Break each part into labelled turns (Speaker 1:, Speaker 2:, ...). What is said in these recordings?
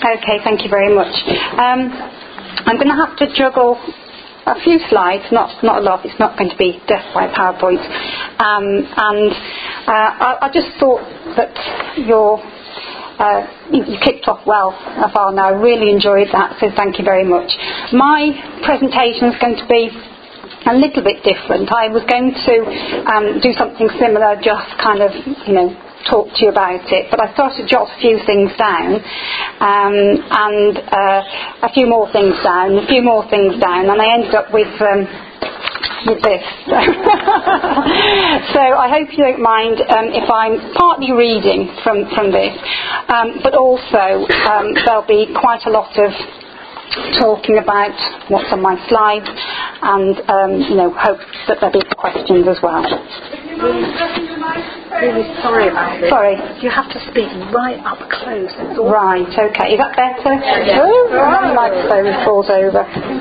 Speaker 1: Okay, thank you very much. I'm going to have to juggle a few slides, not a lot. It's not going to be death by PowerPoint. I just thought that you kicked off well so far now. I really enjoyed that, so thank you very much. My presentation is going to be a little bit different. I was going to do something similar, just kind of, talk to you about it, but I started to jot a few things down, and a few more things down, and I ended up with this. So I hope you don't mind if I'm partly reading from this, but also there'll be quite a lot of talking about what's on my slides, and hope that there'll be questions as well.
Speaker 2: Really sorry about this.
Speaker 1: Sorry.
Speaker 2: You have to speak right up close.
Speaker 1: Right, okay. Is that better?
Speaker 2: Yeah.
Speaker 1: The microphone falls over.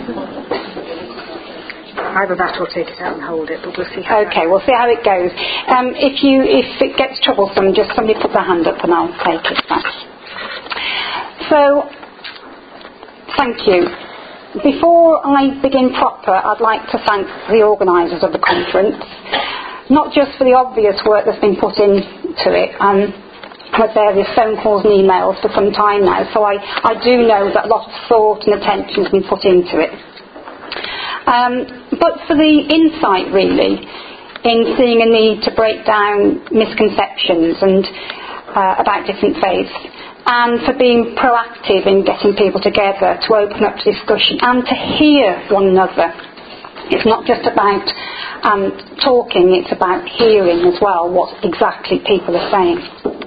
Speaker 2: Either that or take it out and hold it, but we'll see how
Speaker 1: we'll see how it goes. If it gets troublesome, just somebody put their hand up and I'll take it back. So, thank you. Before I begin proper, I'd like to thank the organisers of the conference, not just for the obvious work that's been put into it. With various phone calls and emails for some time now, so I do know that a lot of thought and attention has been put into it. But for the insight, really, in seeing a need to break down misconceptions and about different faiths, and for being proactive in getting people together to open up to discussion and to hear one another. It's not just about talking, it's about hearing as well what exactly people are saying.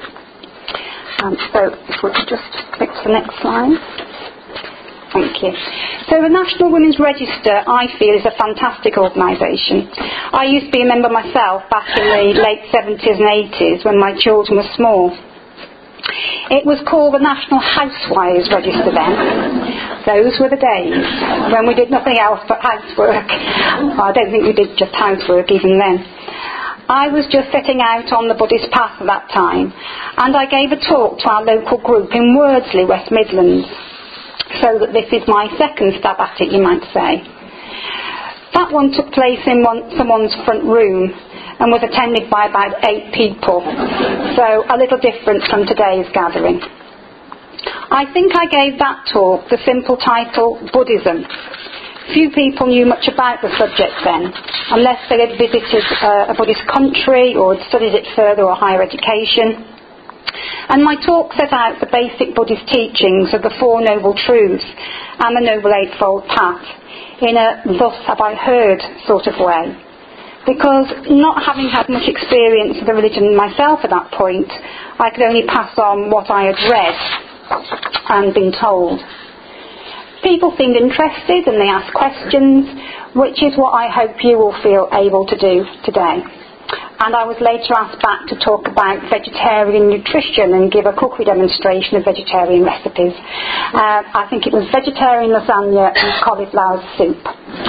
Speaker 1: So if we could just click to the next slide. Thank you. So the National Women's Register, I feel, is a fantastic organisation. I used to be a member myself back in the late 70s and 80s when my children were small. It was called the National Housewives Register then. Those were the days when we did nothing else but housework. I don't think we did just housework even then. I was just setting out on the Buddhist path at that time, and I gave a talk to our local group in Wordsley, West Midlands. So that this is my second stab at it, you might say. That one took place in someone's front room and was attended by about 8 people, so a little different from today's gathering. I think I gave that talk the simple title, Buddhism. Few people knew much about the subject then, unless they had visited a Buddhist country or had studied it further or higher education. And my talk set out the basic Buddhist teachings of the Four Noble Truths and the Noble Eightfold Path in a thus have I heard sort of way. Because not having had much experience of the religion myself at that point, I could only pass on what I had read and been told. People seemed interested and they asked questions, which is what I hope you will feel able to do today. And I was later asked back to talk about vegetarian nutrition and give a cookery demonstration of vegetarian recipes. I think it was vegetarian lasagna and cauliflower soup.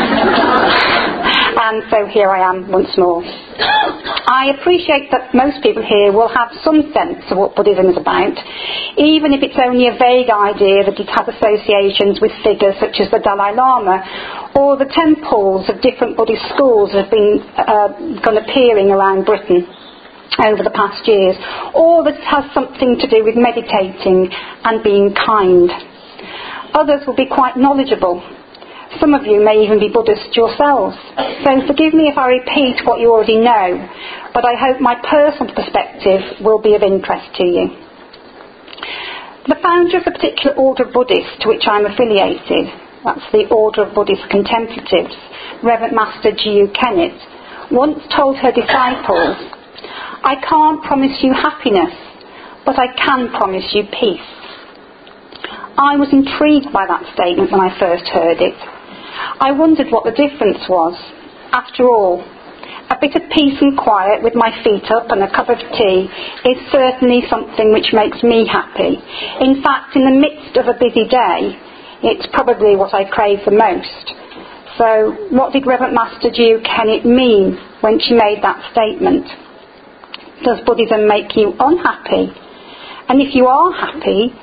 Speaker 1: And so here I am once more. I appreciate that most people here will have some sense of what Buddhism is about, even if it's only a vague idea that it has associations with figures such as the Dalai Lama or the temples of different Buddhist schools that have been appearing around Britain over the past years, or that it has something to do with meditating and being kind. Others will be quite knowledgeable. Some of you may even be Buddhists yourselves, so forgive me if I repeat what you already know, but I hope my personal perspective will be of interest to you. The founder of the particular order of Buddhists to which I'm affiliated, that's the Order of Buddhist Contemplatives, Reverend Master G.U. Kennett, once told her disciples, I can't promise you happiness, but I can promise you peace. I was intrigued by that statement when I first heard it. I wondered what the difference was. After all, a bit of peace and quiet with my feet up and a cup of tea is certainly something which makes me happy. In fact, in the midst of a busy day, it's probably what I crave the most. So, what did Reverend Master G.U. Kennett mean when she made that statement? Does Buddhism make you unhappy? And if you are happy,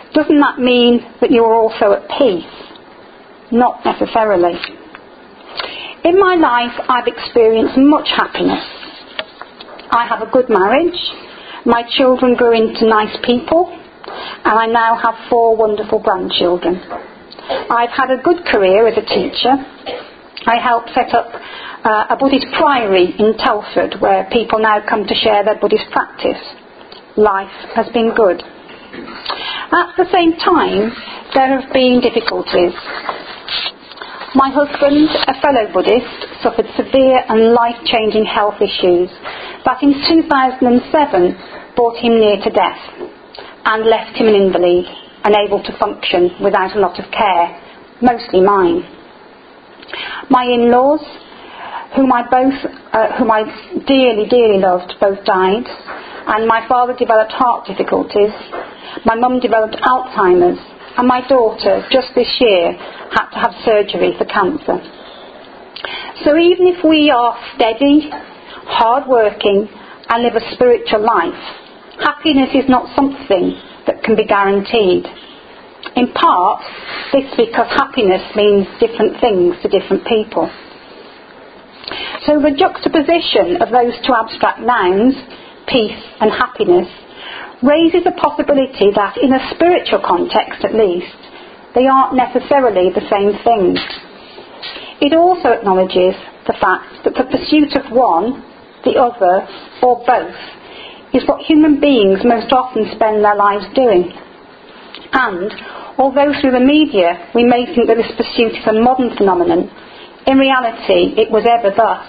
Speaker 1: Doesn't that mean that you're also at peace? Not necessarily. In my life, I've experienced much happiness. I have a good marriage, my children grew into nice people, and I now have 4 wonderful grandchildren. I've had a good career as a teacher. I helped set up a Buddhist priory in Telford where people now come to share their Buddhist practice. Life has been good. At the same time, there have been difficulties. My husband, a fellow Buddhist, suffered severe and life-changing health issues that in 2007 brought him near to death and left him an invalid, unable to function without a lot of care, mostly mine. My in-laws, whom I dearly loved, both died, and my father developed heart difficulties. My mum developed Alzheimer's, and my daughter, just this year, had to have surgery for cancer. So even if we are steady, hard-working, and live a spiritual life, happiness is not something that can be guaranteed. In part, this is because happiness means different things to different people. So the juxtaposition of those 2 abstract nouns, peace and happiness, raises the possibility that, in a spiritual context at least, they aren't necessarily the same thing. It also acknowledges the fact that the pursuit of one, the other, or both, is what human beings most often spend their lives doing. And, although through the media we may think that this pursuit is a modern phenomenon, in reality it was ever thus.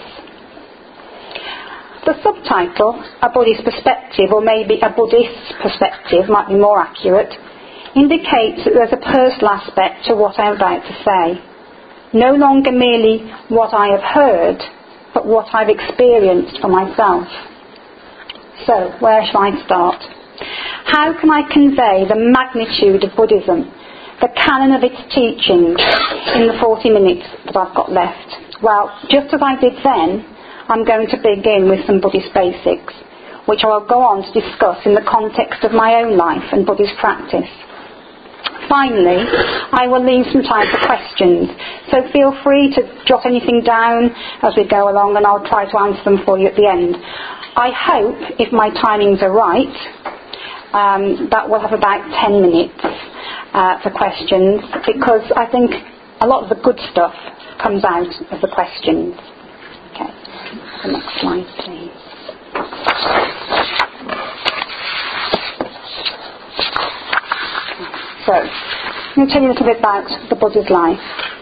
Speaker 1: The subtitle, A Buddhist Perspective, or maybe A Buddhist's Perspective, might be more accurate, indicates that there's a personal aspect to what I'm about to say. No longer merely what I have heard, but what I've experienced for myself. So, where shall I start? How can I convey the magnitude of Buddhism, the canon of its teachings, in the 40 minutes that I've got left? Well, just as I did then, I'm going to begin with some Buddhist basics, which I will go on to discuss in the context of my own life and Buddhist practice. Finally, I will leave some time for questions, so feel free to jot anything down as we go along and I'll try to answer them for you at the end. I hope, if my timings are right, that we'll have about 10 minutes for questions, because I think a lot of the good stuff comes out of the questions. Okay, the next slide, please. So, I'm going to tell you a little bit about the Buddha's life.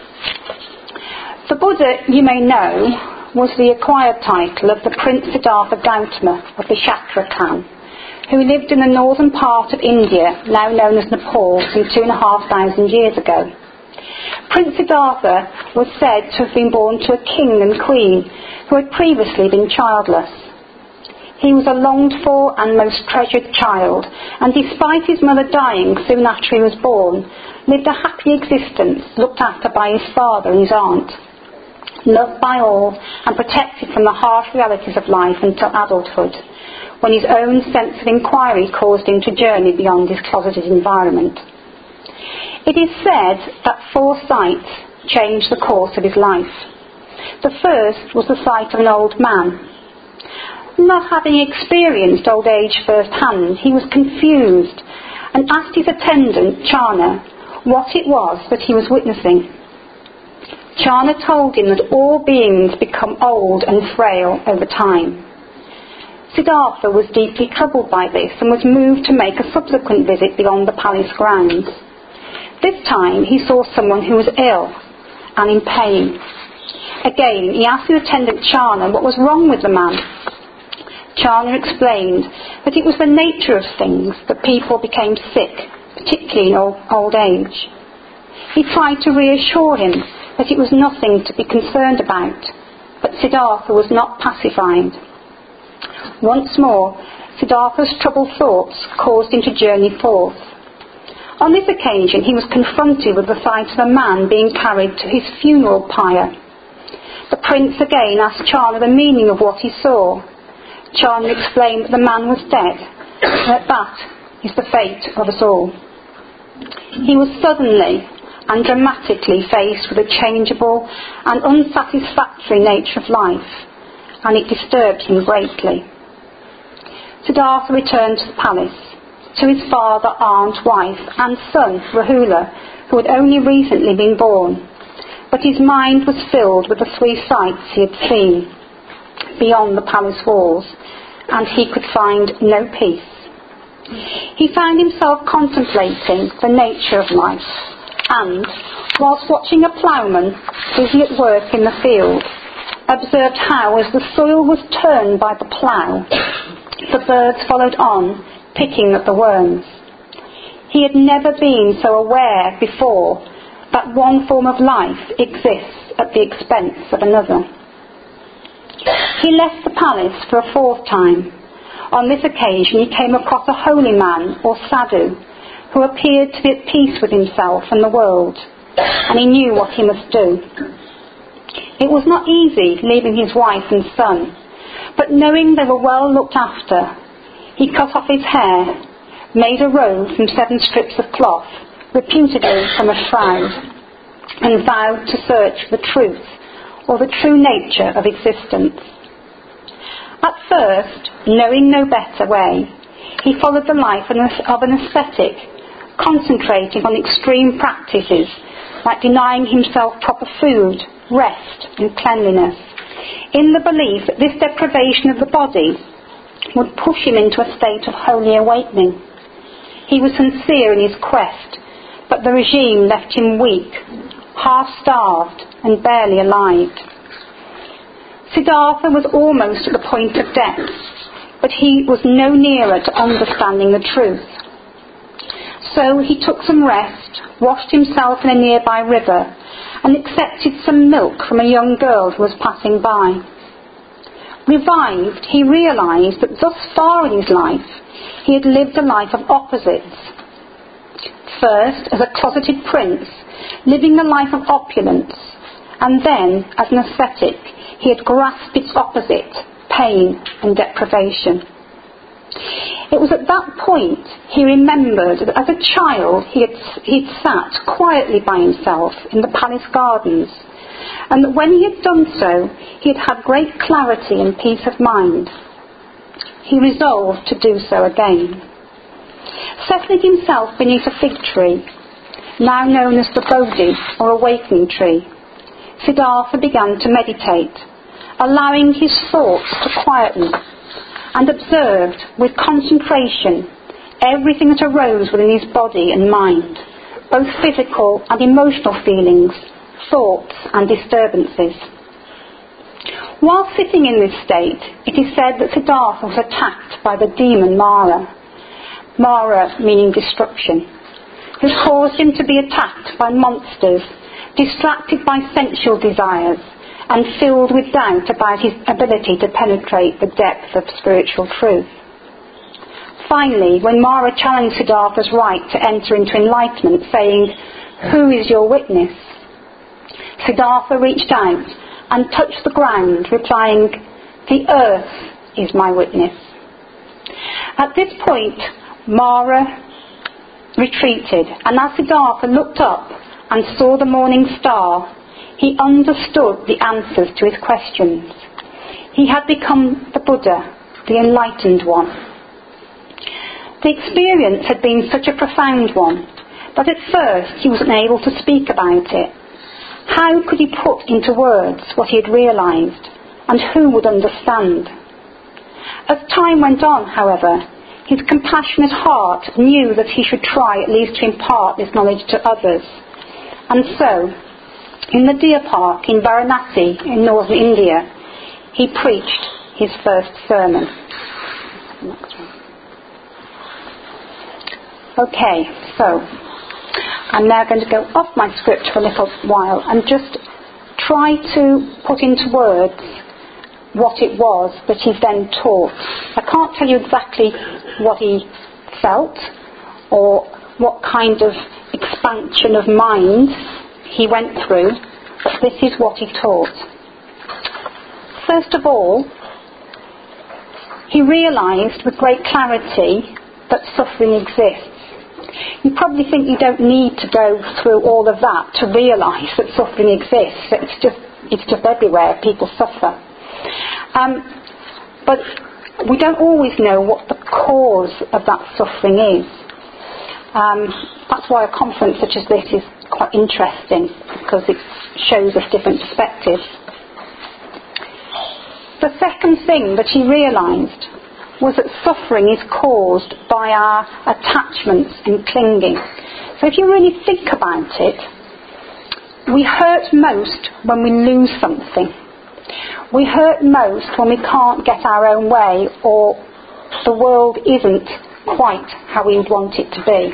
Speaker 1: The Buddha, you may know, was the acquired title of the Prince Siddhartha Gautama of the Kshatriya clan, who lived in the northern part of India, now known as Nepal, some 2,500 years ago. Prince Siddhartha was said to have been born to a king and queen who had previously been childless. He was a longed-for and most treasured child, and despite his mother dying soon after he was born, lived a happy existence looked after by his father and his aunt, loved by all and protected from the harsh realities of life until adulthood, when his own sense of inquiry caused him to journey beyond his closeted environment. It is said that 4 sights changed the course of his life. The first was the sight of an old man. Not having experienced old age firsthand, he was confused and asked his attendant, Charna, what it was that he was witnessing. Charna told him that all beings become old and frail over time. Siddhartha was deeply troubled by this and was moved to make a subsequent visit beyond the palace grounds. This time he saw someone who was ill and in pain. Again, he asked his attendant Charna what was wrong with the man. Charna explained that it was the nature of things that people became sick, particularly in old age. He tried to reassure him that it was nothing to be concerned about, but Siddhartha was not pacified. Once more, Siddhartha's troubled thoughts caused him to journey forth. On this occasion, he was confronted with the sight of a man being carried to his funeral pyre. The prince again asked Charna the meaning of what he saw. Charna explained that the man was dead, and that is the fate of us all. He was suddenly and dramatically faced with the changeable and unsatisfactory nature of life, and it disturbed him greatly. Siddhartha returned to the palace, to his father, aunt, wife and son, Rahula, who had only recently been born, but his mind was filled with the three sights he had seen beyond the palace walls, and he could find no peace. He found himself contemplating the nature of life, and, whilst watching a ploughman busy at work in the field, observed how, as the soil was turned by the plough, the birds followed on, picking at the worms. He had never been so aware before that one form of life exists at the expense of another. He left the palace for a fourth time. On this occasion he came across a holy man, or sadhu, who appeared to be at peace with himself and the world, and he knew what he must do. It was not easy leaving his wife and son, but knowing they were well looked after, he cut off his hair, made a robe from 7 strips of cloth, reputedly from a shroud, and vowed to search for the truth, or the true nature of existence. At first, knowing no better way, he followed the life of an ascetic, concentrating on extreme practices like denying himself proper food, rest and cleanliness, in the belief that this deprivation of the body would push him into a state of holy awakening. He was sincere in his quest, but the regime left him weak, half-starved and barely alive. Siddhartha was almost at the point of death, but he was no nearer to understanding the truth. So he took some rest, washed himself in a nearby river, and accepted some milk from a young girl who was passing by. Revived, he realised that thus far in his life he had lived a life of opposites. First, as a closeted prince, living a life of opulence, and then, as an ascetic, he had grasped its opposite, pain and deprivation. It was at that point he remembered that as a child he'd sat quietly by himself in the palace gardens, and that when he had done so he had had great clarity and peace of mind. He resolved to do so again. Settling himself beneath a fig tree, now known as the Bodhi or awakening tree, Siddhartha began to meditate, allowing his thoughts to quieten, and observed with concentration everything that arose within his body and mind, both physical and emotional feelings, thoughts and disturbances. While sitting in this state, it is said that Siddhartha was attacked by the demon Mara, Mara meaning destruction, who caused him to be attacked by monsters, distracted by sensual desires, and filled with doubt about his ability to penetrate the depth of spiritual truth. Finally, when Mara challenged Siddhartha's right to enter into enlightenment, saying, "Who is your witness?" Siddhartha reached out and touched the ground, replying, "The earth is my witness." At this point, Mara retreated, and as Siddhartha looked up and saw the morning star, he understood the answers to his questions. He had become the Buddha, the enlightened one. The experience had been such a profound one that at first he wasn't able to speak about it. How could he put into words what he had realised, and who would understand? As time went on, however, his compassionate heart knew that he should try at least to impart this knowledge to others. And so, in the Deer Park in Varanasi in northern India, he preached his first sermon. Okay, so I'm now going to go off my script for a little while and just try to put into words what it was that he then taught. I can't tell you exactly what he felt or what kind of expansion of mind he went through, but this is what he taught. First of all, he realised with great clarity that suffering exists, You probably think you don't need to go through all of that to realise that suffering exists. It's just everywhere. People suffer. But we don't always know what the cause of that suffering is. That's why a conference such as this is quite interesting, because it shows us different perspectives. The second thing that he realised was that suffering is caused by our attachments and clinging. So if you really think about it, we hurt most when we lose something. We hurt most when we can't get our own way, or the world isn't quite how we would want it to be.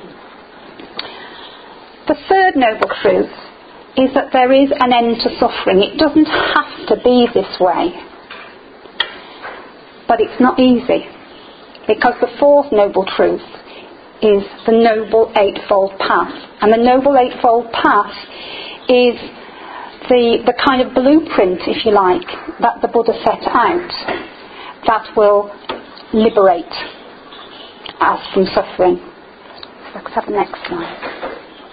Speaker 1: The third noble truth is that there is an end to suffering. It doesn't have to be this way. But it's not easy, because the fourth noble truth is the Noble Eightfold Path. And the Noble Eightfold Path is the kind of blueprint, if you like, that the Buddha set out that will liberate us from suffering. Let's have the next slide.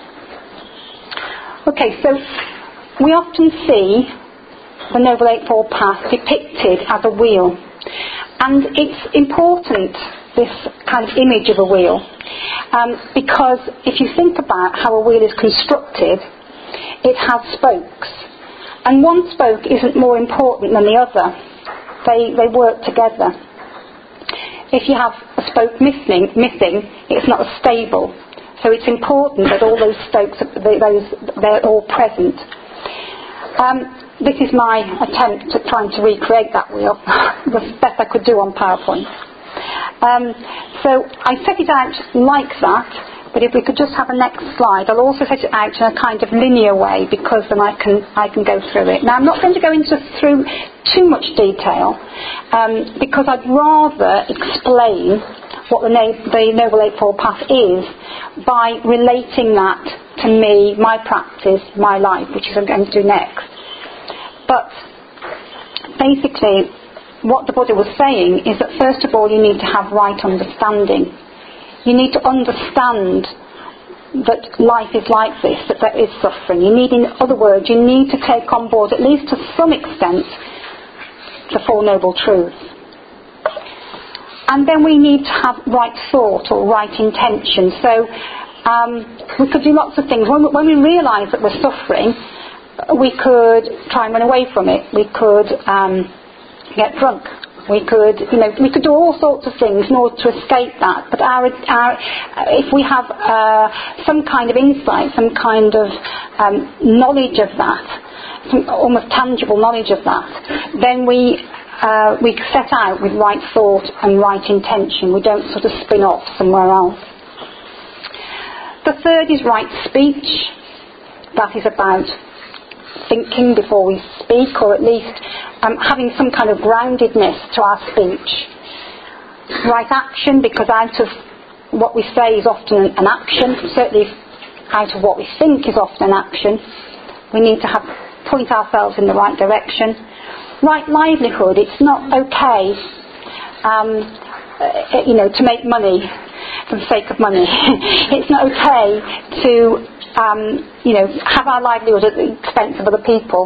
Speaker 1: Okay, so we often see the Noble Eightfold Path depicted as a wheel. And it's important, this kind of image of a wheel, because if you think about how a wheel is constructed, it has spokes. And one spoke isn't more important than the other. They work together. If you have a spoke missing, it's not as stable. So it's important that all those spokes, they're all present. This is my attempt at trying to recreate that wheel, the best I could do on PowerPoint. So I set it out like that, but if we could just have a next slide. I'll also set it out in a kind of linear way, because then I can go through it. Now, I'm not going to go through too much detail, because I'd rather explain what the Noble Eightfold Path is by relating that to me, my practice, my life, which is what I'm going to do next. But basically, what the Buddha was saying is that first of all you need to have right understanding. You need to understand that life is like this, that there is suffering. In other words, you need to take on board, at least to some extent, the Four Noble Truths. And then we need to have right thought or right intention. So we could do lots of things. When we realise that we're suffering, we could try and run away from it. We could get drunk. We could do all sorts of things in order to escape that. But if we have some kind of insight, some kind of knowledge of that, some almost tangible knowledge of that, then we set out with right thought and right intention. We don't sort of spin off somewhere else. The third is right speech. That is about thinking before we speak, or at least having some kind of groundedness to our speech. Right action, because out of what we say is often an action, certainly out of what we think is often an action. We need to point ourselves in the right direction. Right livelihood, it's not okay to make money for the sake of money. It's not okay to have our livelihood at the expense of other people.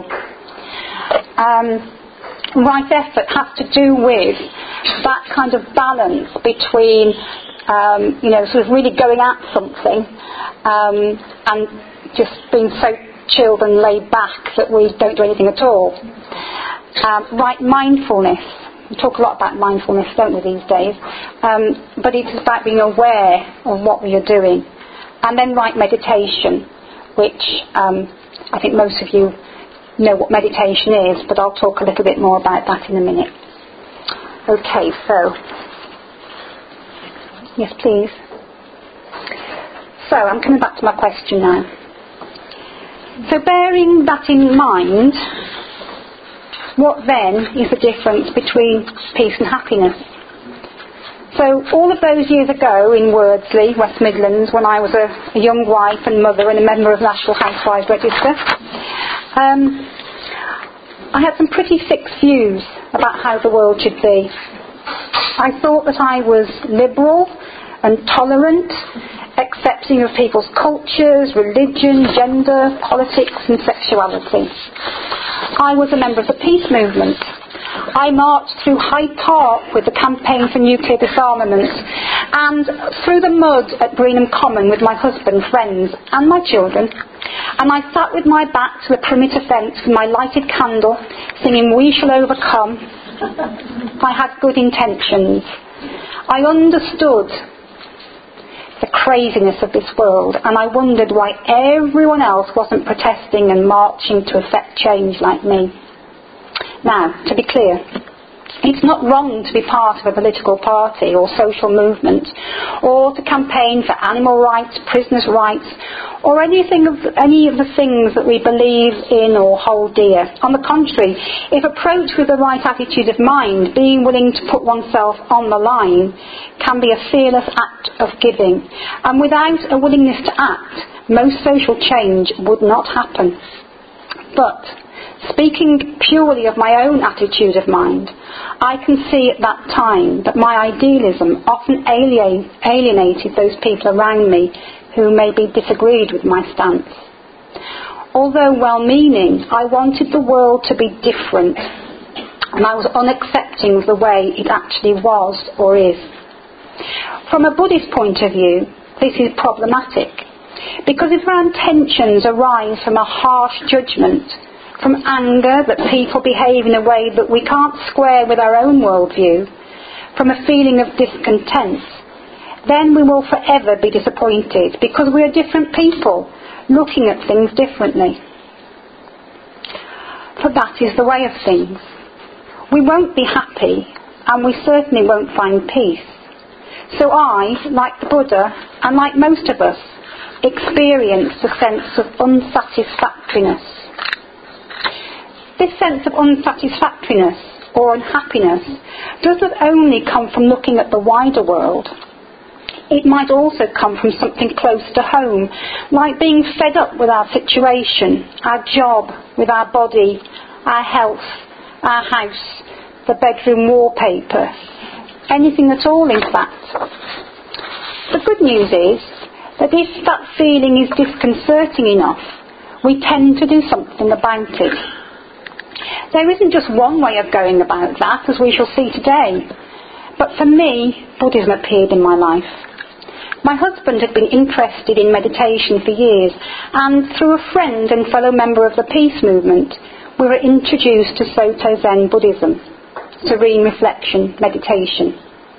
Speaker 1: Right effort has to do with that kind of balance between, sort of really going at something and just being so chilled and laid back that we don't do anything at all. Right mindfulness. We talk a lot about mindfulness, don't we, these days? But it's about being aware of what we are doing. And then right meditation, which I think most of you know what meditation is, but I'll talk a little bit more about that in a minute. Okay, so yes, please. So I'm coming back to my question now. So bearing that in mind, what then is the difference between peace and happiness? So all of those years ago in Wordsley, West Midlands, when I was a young wife and mother and a member of the National Housewives Register, I had some pretty fixed views about how the world should be. I thought that I was liberal and tolerant, accepting of people's cultures, religion, gender, politics and sexuality. I was a member of the peace movement. I marched through Hyde Park with the campaign for nuclear disarmament and through the mud at Greenham Common with my husband, friends and my children. And I sat with my back to the perimeter fence with my lighted candle singing "We Shall Overcome." I had good intentions. I understood the craziness of this world, and I wondered why everyone else wasn't protesting and marching to effect change like me. Now, to be clear, it's not wrong to be part of a political party or social movement, or to campaign for animal rights, prisoners' rights, or any of the things that we believe in or hold dear. On the contrary, if approached with the right attitude of mind, being willing to put oneself on the line can be a fearless act of giving. And without a willingness to act, most social change would not happen. But speaking purely of my own attitude of mind, I can see at that time that my idealism often alienated those people around me who maybe disagreed with my stance. Although well-meaning, I wanted the world to be different, and I was unaccepting of the way it actually was or is. From a Buddhist point of view, this is problematic, because if our intentions arise from a harsh judgment, from anger that people behave in a way that we can't square with our own worldview, from a feeling of discontent, then we will forever be disappointed because we are different people looking at things differently. For that is the way of things. We won't be happy, and we certainly won't find peace. So I, like the Buddha, and like most of us, experienced a sense of unsatisfactoriness. This sense of unsatisfactoriness or unhappiness does not only come from looking at the wider world. It might also come from something close to home, like being fed up with our situation, our job, with our body, our health, our house, the bedroom wallpaper, anything at all in fact. The good news is that if that feeling is disconcerting enough, we tend to do something about it. There isn't just one way of going about that, as we shall see today. But for me, Buddhism appeared in my life. My husband had been interested in meditation for years, and through a friend and fellow member of the peace movement, we were introduced to Soto Zen Buddhism, serene reflection, meditation.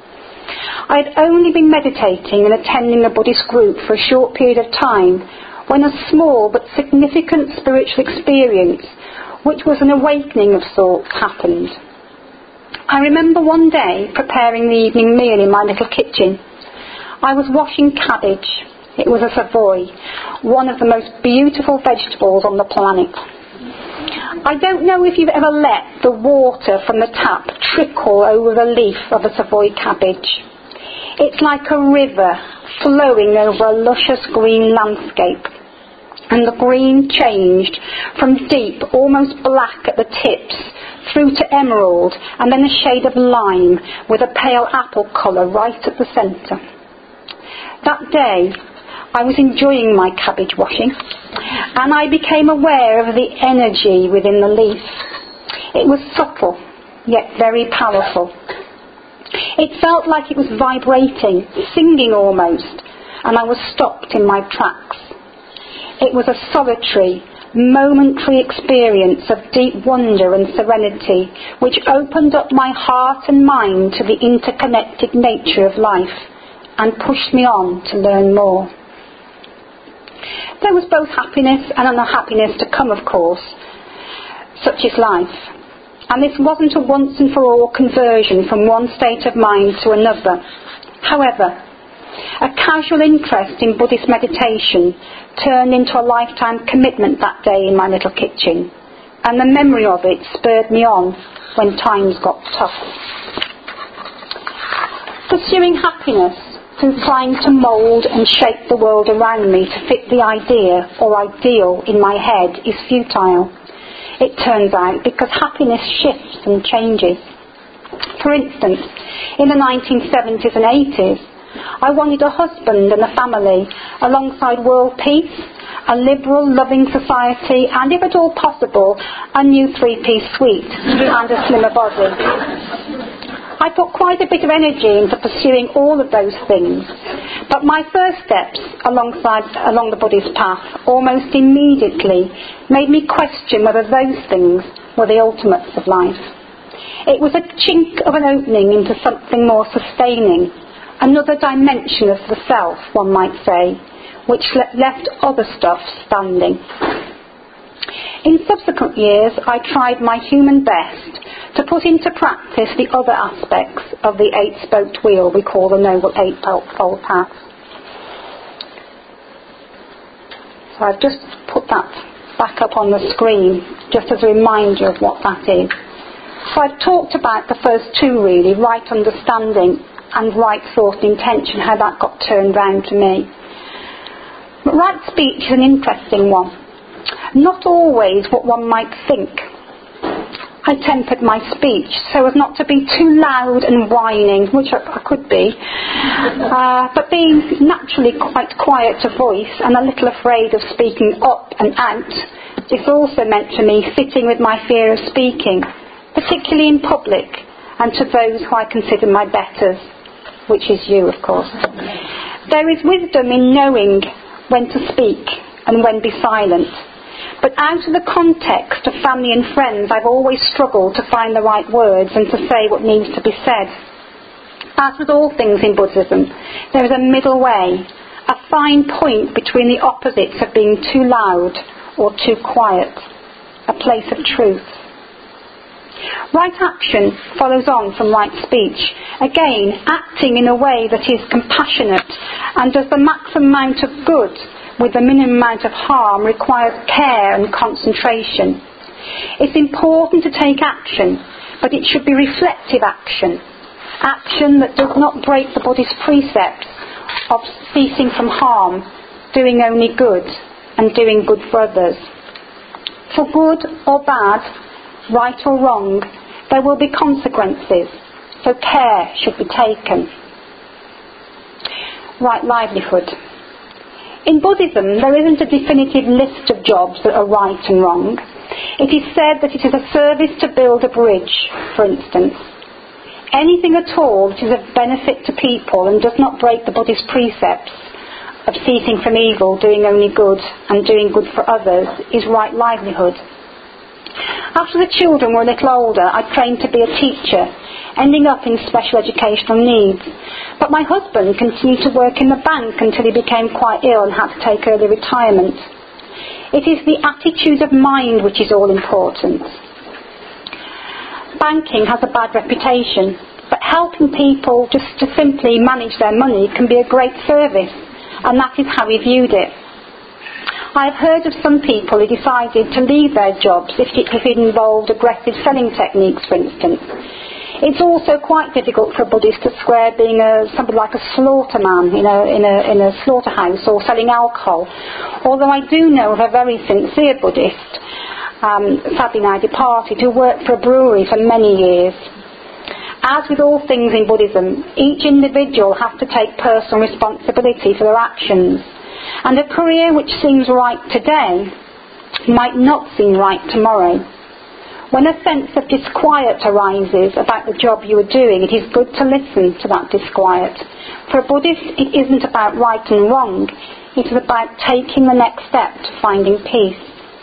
Speaker 1: I had only been meditating and attending a Buddhist group for a short period of time when a small but significant spiritual experience, which was an awakening of sorts, happened. I remember one day preparing the evening meal in my little kitchen. I was washing cabbage. It was a Savoy, one of the most beautiful vegetables on the planet. I don't know if you've ever let the water from the tap trickle over the leaf of a Savoy cabbage. It's like a river flowing over a luscious green landscape. And the green changed from deep, almost black at the tips, through to emerald, and then a shade of lime with a pale apple colour right at the centre. That day, I was enjoying my cabbage washing, and I became aware of the energy within the leaf. It was subtle, yet very powerful. It felt like it was vibrating, singing almost, and I was stopped in my tracks. It was a solitary, momentary experience of deep wonder and serenity, which opened up my heart and mind to the interconnected nature of life and pushed me on to learn more. There was both happiness and unhappiness to come, of course. Such is life. And this wasn't a once and for all conversion from one state of mind to another. However, a casual interest in Buddhist meditation turned into a lifetime commitment that day in my little kitchen, and the memory of it spurred me on when times got tough. Pursuing happiness through trying to mould and shape the world around me to fit the idea or ideal in my head is futile, it turns out, because happiness shifts and changes. For instance, in the 1970s and 80s, I wanted a husband and a family, alongside world peace, a liberal, loving society, and if at all possible, a new three-piece suite and a slimmer body. I put quite a bit of energy into pursuing all of those things, but my first steps along the Buddhist path almost immediately made me question whether those things were the ultimates of life. It was a chink of an opening into something more sustaining, another dimension of the self, one might say, which left other stuff standing. In subsequent years, I tried my human best to put into practice the other aspects of the eight-spoked wheel we call the Noble Eightfold Path. So I've just put that back up on the screen, just as a reminder of what that is. So I've talked about the first two really, right understanding and right thought and intention, how that got turned round to me. But right speech is an interesting one. Not always what one might think. I tempered my speech so as not to be too loud and whining, which I could be, but being naturally quite quiet of voice and a little afraid of speaking up and out, this also meant for me sitting with my fear of speaking, particularly in public, and to those who I consider my betters, which is you, of course. There is wisdom in knowing when to speak and when be silent. But out of the context of family and friends, I've always struggled to find the right words and to say what needs to be said. As with all things in Buddhism, there is a middle way, a fine point between the opposites of being too loud or too quiet, a place of truth. Right action follows on from right speech. Again, acting in a way that is compassionate and does the maximum amount of good with the minimum amount of harm requires care and concentration. It's important to take action, but it should be reflective action. Action that does not break the Buddhist precepts of ceasing from harm, doing only good, and doing good for others. For good or bad, right or wrong, there will be consequences, so care should be taken. Right livelihood. In Buddhism, there isn't a definitive list of jobs that are right and wrong. It is said that it is a service to build a bridge, for instance. Anything at all that is of benefit to people and does not break the Buddhist precepts of ceasing from evil, doing only good, and doing good for others is right livelihood. After the children were a little older, I trained to be a teacher, ending up in special educational needs. But my husband continued to work in the bank until he became quite ill and had to take early retirement. It is the attitude of mind which is all important. Banking has a bad reputation, but helping people just to simply manage their money can be a great service, and that is how we viewed it. I've heard of some people who decided to leave their jobs if it involved aggressive selling techniques, for instance. It's also quite difficult for a Buddhist to swear being somebody like a slaughterman in a slaughterhouse or selling alcohol. Although I do know of a very sincere Buddhist, sadly now departed, who worked for a brewery for many years. As with all things in Buddhism, each individual has to take personal responsibility for their actions. And a career which seems right today might not seem right tomorrow. When a sense of disquiet arises about the job you are doing, it is good to listen to that disquiet. For a Buddhist, it isn't about right and wrong. It is about taking the next step to finding peace.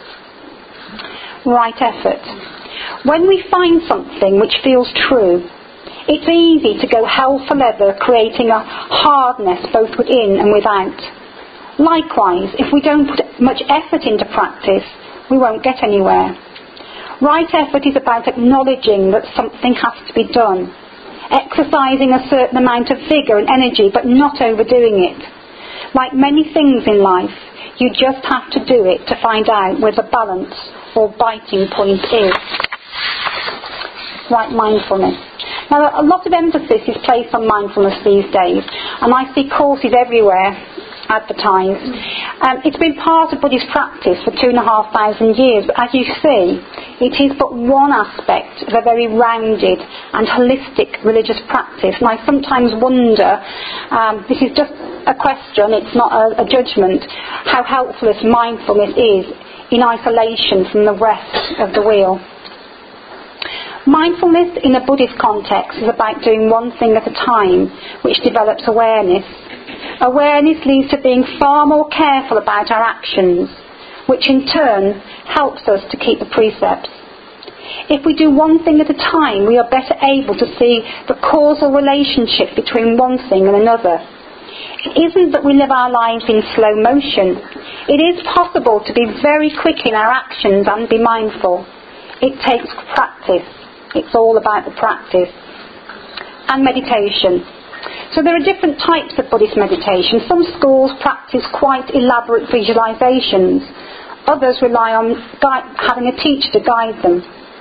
Speaker 1: Right effort. When we find something which feels true, it's easy to go hell for leather, creating a hardness both within and without. Likewise, if we don't put much effort into practice, we won't get anywhere. Right effort is about acknowledging that something has to be done, exercising a certain amount of vigour and energy, but not overdoing it. Like many things in life, you just have to do it to find out where the balance or biting point is. Right mindfulness. Now, a lot of emphasis is placed on mindfulness these days, and I see courses everywhere advertised. It's been part of Buddhist practice for 2,500 years, but as you see, it is but one aspect of a very rounded and holistic religious practice. And I sometimes wonder, this is just a question, it's not a judgment, how helpful this mindfulness is in isolation from the rest of the wheel. Mindfulness in a Buddhist context is about doing one thing at a time, which develops awareness. Awareness leads to being far more careful about our actions, which in turn helps us to keep the precepts. If we do one thing at a time, we are better able to see the causal relationship between one thing and another. It isn't that we live our lives in slow motion. It is possible to be very quick in our actions and be mindful. It takes practice. It's all about the practice. And meditation. So there are different types of Buddhist meditation. Some schools practice quite elaborate visualizations. Others rely on having a teacher to guide them.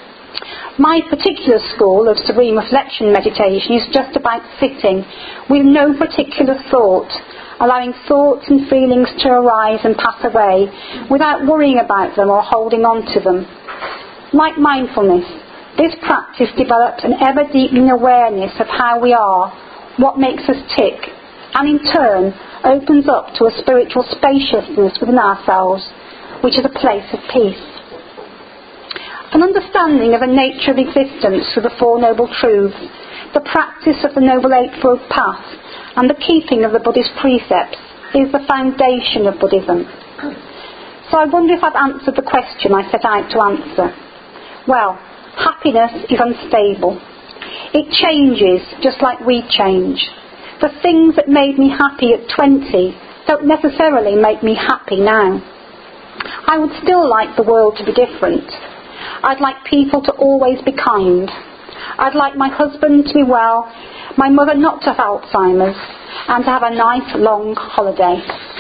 Speaker 1: My particular school of serene reflection meditation is just about sitting with no particular thought, allowing thoughts and feelings to arise and pass away without worrying about them or holding on to them. Like mindfulness, this practice develops an ever-deepening awareness of how we are, what makes us tick, and in turn opens up to a spiritual spaciousness within ourselves, which is a place of peace. An understanding of the nature of existence through the Four Noble Truths, the practice of the Noble Eightfold Path, and the keeping of the Buddhist precepts is the foundation of Buddhism. So I wonder if I've answered the question I set out to answer. Well, happiness is unstable. It changes just like we change. The things that made me happy at 20 don't necessarily make me happy now. I would still like the world to be different. I'd like people to always be kind. I'd like my husband to be well, my mother not to have Alzheimer's, and to have a nice long holiday.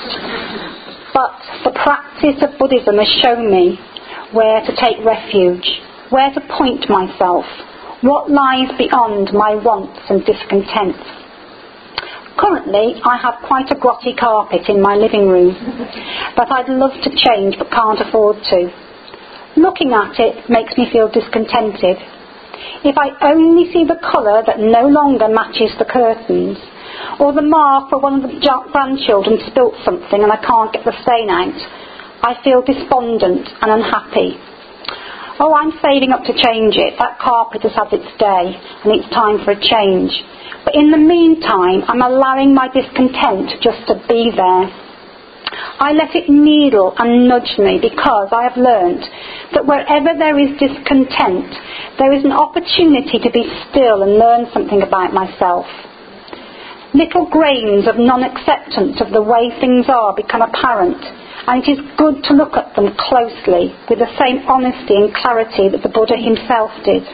Speaker 1: But the practice of Buddhism has shown me where to take refuge, where to point myself, what lies beyond my wants and discontent. Currently, I have quite a grotty carpet in my living room that I'd love to change but can't afford to. Looking at it makes me feel discontented. If I only see the colour that no longer matches the curtains, or the mark where one of the grandchildren spilt something and I can't get the stain out, I feel despondent and unhappy. Oh, I'm saving up to change it. That carpet has had its day, and it's time for a change. But in the meantime, I'm allowing my discontent just to be there. I let it needle and nudge me because I have learnt that wherever there is discontent, there is an opportunity to be still and learn something about myself. Little grains of non-acceptance of the way things are become apparent, and it is good to look at them closely with the same honesty and clarity that the Buddha himself did.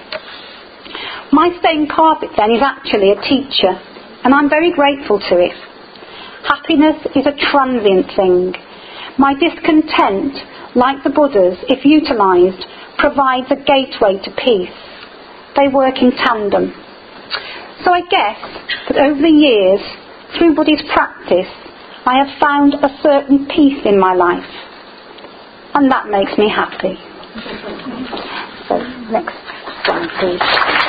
Speaker 1: My stained carpet then is actually a teacher, and I'm very grateful to it. Happiness is a transient thing. My discontent, like the Buddha's, if utilised, provides a gateway to peace. They work in tandem. So I guess that over the years, through Buddhist practice, I have found a certain peace in my life. And that makes me happy. So, next one, please.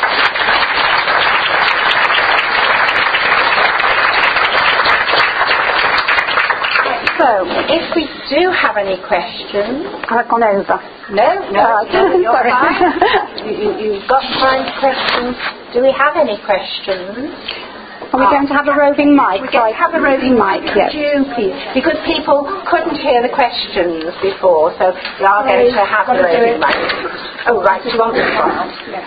Speaker 3: So, if we do have any questions...
Speaker 1: I've gone over.
Speaker 3: No, you're
Speaker 1: sorry.
Speaker 3: fine. You've got time for questions. Do we have any questions?
Speaker 1: Are we going to have a roving mic?
Speaker 3: We're going to have a roving mic, yes. Please? Because people couldn't hear the questions before, so we are going to have a roving mic. Oh, right, do you want this one?
Speaker 1: Yes.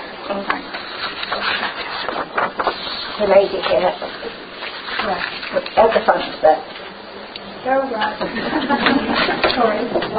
Speaker 3: The lady here. Right. At the front there.
Speaker 2: Go right. Sorry.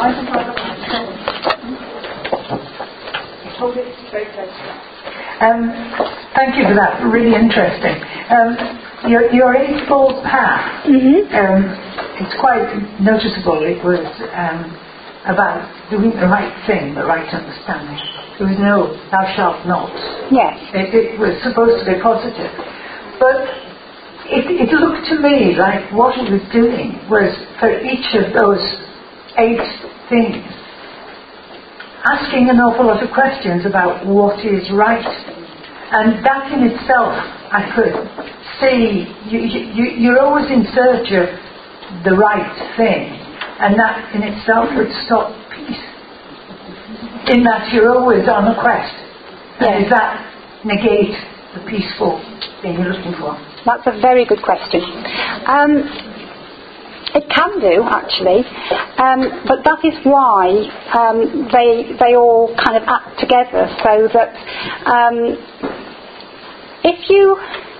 Speaker 2: Hold it very close.
Speaker 4: Thank you for that. Really interesting. Your Eightfold Path. It's quite noticeable. It was about doing the right thing, the right understanding. There was no "thou shalt not."
Speaker 1: Yes.
Speaker 4: It was supposed to be positive, but it looked to me like what he was doing was, for each of those 8 things, asking an awful lot of questions about what is right. And that in itself, I could see, you're always in search of the right thing, and that in itself would stop peace. In that you're always on a quest. And does that negate the peaceful thing you're looking for?
Speaker 1: That's a very good question. It can do, actually, but that is why they all kind of act together, so that if you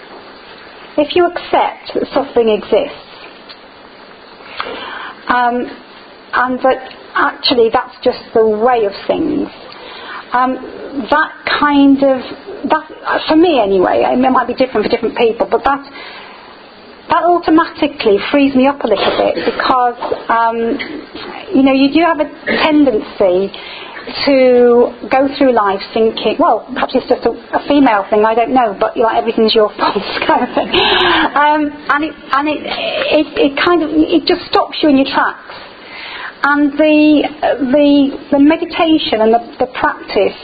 Speaker 1: accept that suffering exists, and that actually that's just the way of things, that for me anyway, it might be different for different people, but that automatically frees me up a little bit, because you do have a tendency to go through life thinking, well, perhaps it's just a female thing, I don't know, but everything's your fault kind of thing, and it just stops you in your tracks. And the meditation and the practice,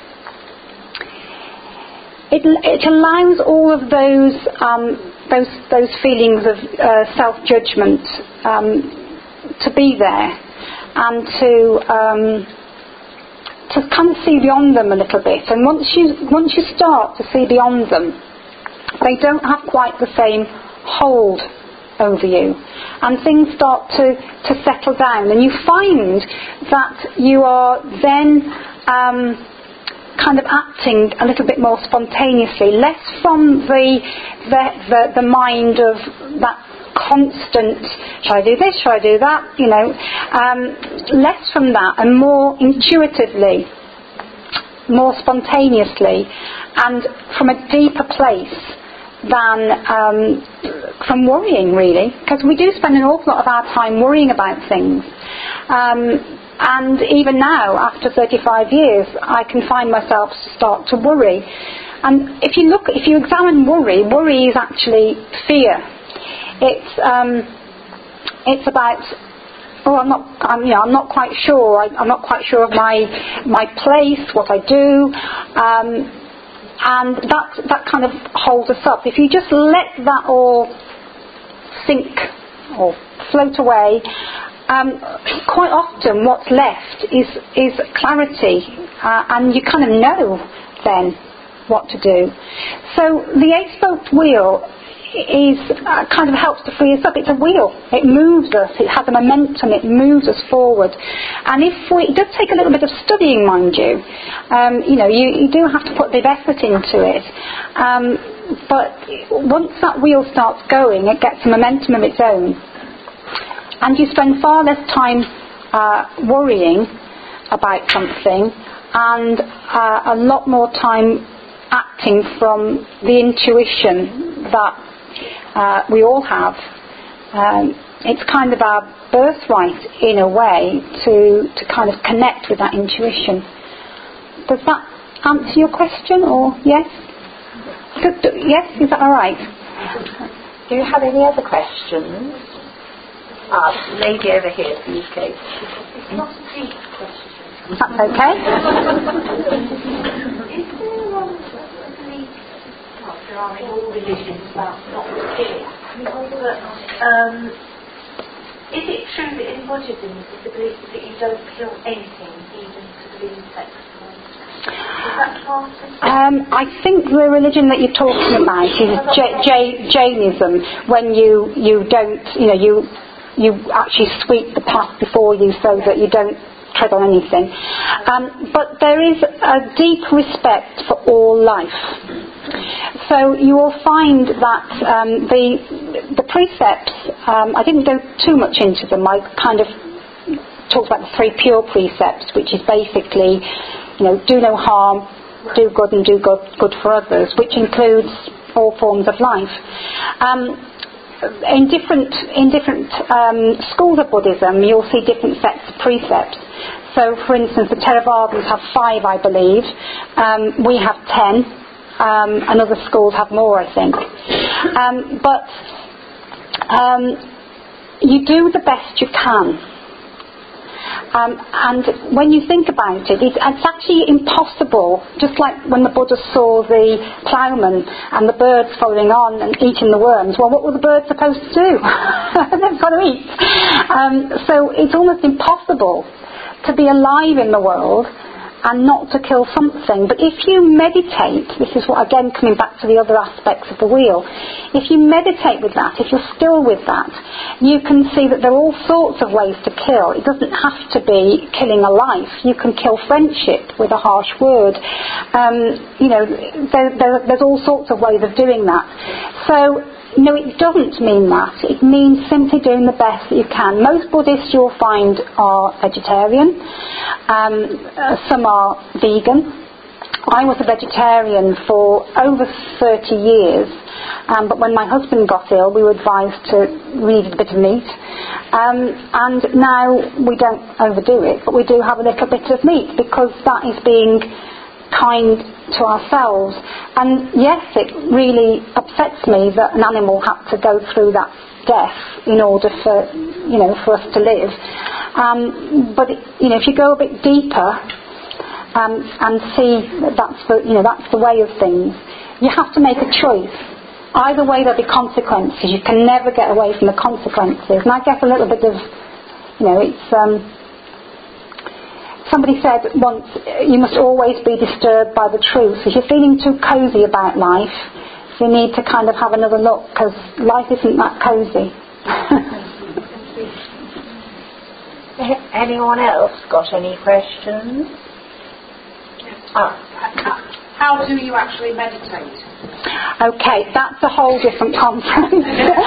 Speaker 1: it allows all of those feelings of self-judgment to be there, and to kind of see beyond them a little bit. And once you start to see beyond them, they don't have quite the same hold over you, and things start to settle down, and you find that you are then kind of acting a little bit more spontaneously, less from the mind of that constant, shall I do this, shall I do that, less from that, and more intuitively, more spontaneously, and from a deeper place than from worrying, really, because we do spend an awful lot of our time worrying about things, and even now, after 35 years, I can find myself start to worry. And if you examine worry is actually fear. It's about, I'm not quite sure. I'm not quite sure of my place, what I do. And that kind of holds us up. If you just let that all sink or float away, quite often what's left is clarity, and you kind of know then what to do. So the 8-spoked wheel kind of helps to free us up. It's a wheel. It moves us. It has a momentum. It moves us forward. And it does take a little bit of studying, mind you. You do have to put a bit of effort into it. But once that wheel starts going, it gets a momentum of its own. And you spend far less time worrying about something, and a lot more time acting from the intuition that we all have. It's kind of our birthright, in a way, to kind of connect with that intuition. Does that answer your question, or yes? Yes, is that all right?
Speaker 3: Do you have any other questions? Lady over here, please, Kate.
Speaker 2: It's not a deep question.
Speaker 1: That's okay.
Speaker 2: Is there are in all religions about not fear. Is it true that in Buddhism it's the belief that you don't kill anything, even to the insects? Is that part of it?
Speaker 1: I think the religion that you're talking about is Jainism, when you don't, you actually sweep the path before you so that you don't tread on anything. But there is a deep respect for all life. So you will find that the precepts, I didn't go too much into them. I kind of talked about the 3 pure precepts, which is basically, do no harm, do good, and do good for others, which includes all forms of life. In different schools of Buddhism, you'll see different sets of precepts. So, for instance, the Theravadins have 5, I believe. We have 10. and other schools have more, I think. But you do the best you can. And when you think about it, it's actually impossible, just like when the Buddha saw the ploughman and the birds following on and eating the worms. Well, what were the birds supposed to do? They've got to eat. So it's almost impossible to be alive in the world and not to kill something. But if you meditate, this is what, again, coming back to the other aspects of the wheel, if you meditate with that, if you're still with that, you can see that there are all sorts of ways to kill. It doesn't have to be killing a life. You can kill friendship with a harsh word. There's all sorts of ways of doing that. So, no, it doesn't mean that. It means simply doing the best that you can. Most Buddhists you'll find are vegetarian. Some are vegan. I was a vegetarian for over 30 years. But when my husband got ill, we were advised we needed a bit of meat. And now we don't overdo it, but we do have a little bit of meat because that is being kind to ourselves. And yes, it really upsets me that an animal had to go through that death in order for us to live. But if you go a bit deeper and see that that's the way of things, you have to make a choice. Either way there'll be consequences. You can never get away from the consequences. And I guess a little bit of, it's somebody said once, you must always be disturbed by the truth. If you're feeling too cosy about life, you need to kind of have another look, because life isn't that cosy.
Speaker 3: Anyone else got any questions?
Speaker 5: How do you actually meditate?
Speaker 1: Okay, that's a whole different conference.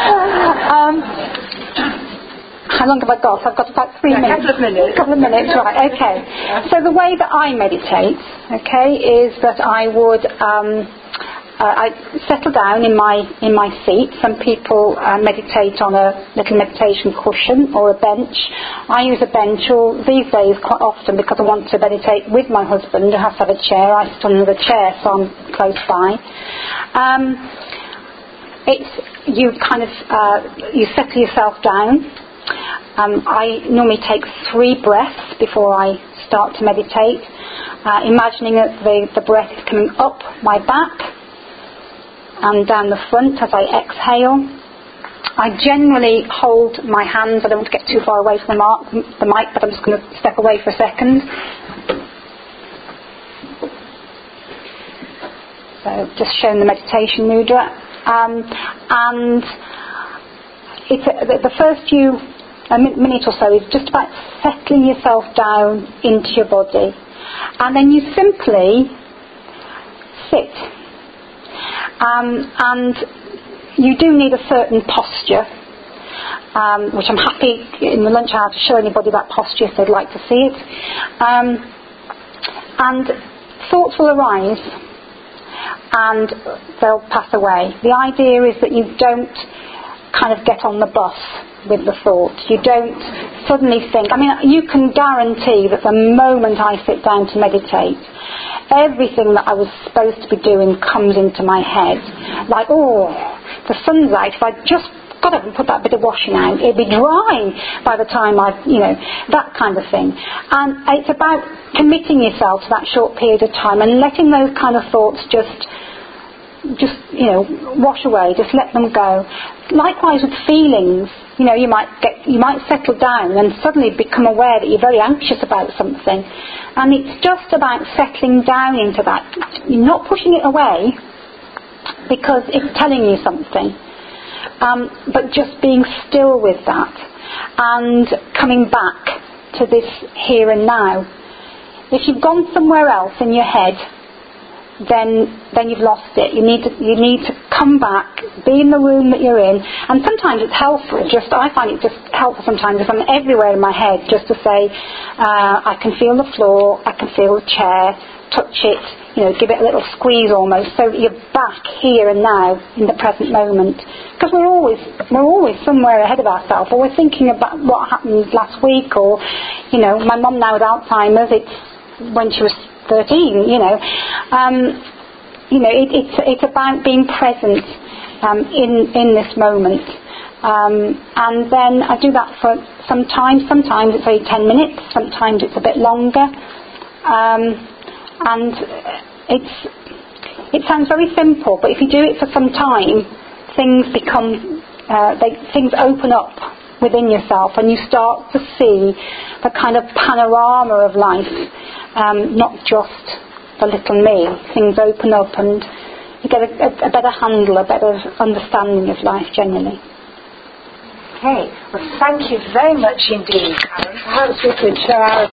Speaker 1: How long have I got? I've got about 3 minutes.
Speaker 3: A couple of minutes,
Speaker 1: right, okay. So the way that I meditate, is that I would I settle down in my seat. Some people meditate on a little meditation cushion or a bench. I use a bench, or these days quite often, because I want to meditate with my husband, I have to have a chair. I sit on another chair, so I'm close by. You settle yourself down. I normally take 3 breaths before I start to meditate, imagining that the breath is coming up my back and down the front as I exhale. I generally hold my hands. I don't want to get too far away from the mic, but I'm just going to step away for a second. So just showing the meditation mudra. And it's the first few minute or so is just about settling yourself down into your body, and then you simply sit, and you do need a certain posture, which I'm happy in the lunch hour to show anybody that posture if they'd like to see it. And thoughts will arise and they'll pass away. The idea is that you don't kind of get on the bus with the thought. You don't suddenly think. You can guarantee that the moment I sit down to meditate, everything that I was supposed to be doing comes into my head. Like, the sun's out. If I just got up and put that bit of washing out, it'd be dry by the time that kind of thing. And it's about committing yourself to that short period of time and letting those kind of thoughts just wash away, just let them go. Likewise with feelings, you might settle down and suddenly become aware that you're very anxious about something, and it's just about settling down into that. You're not pushing it away because it's telling you something, but just being still with that and coming back to this here and now. If you've gone somewhere else in your head, then you've lost it. You need to come back, be in the room that you're in, and sometimes it's helpful. I find it just helpful sometimes if I'm everywhere in my head, just to say, I can feel the floor, I can feel the chair, touch it, give it a little squeeze almost, so that you're back here and now in the present moment. Because we're always somewhere ahead of ourselves, or we're thinking about what happened last week, or my mum now with Alzheimer's, it's when she was 13, it's about being present in this moment. And then I do that for sometimes it's only 10 minutes, sometimes it's a bit longer. And it sounds very simple, but if you do it for some time, things open up within yourself, and you start to see the kind of panorama of life, not just the little me. Things open up and you get a better handle, a better understanding of life generally.
Speaker 3: Okay, well thank you very much indeed, Karen. Perhaps we could show our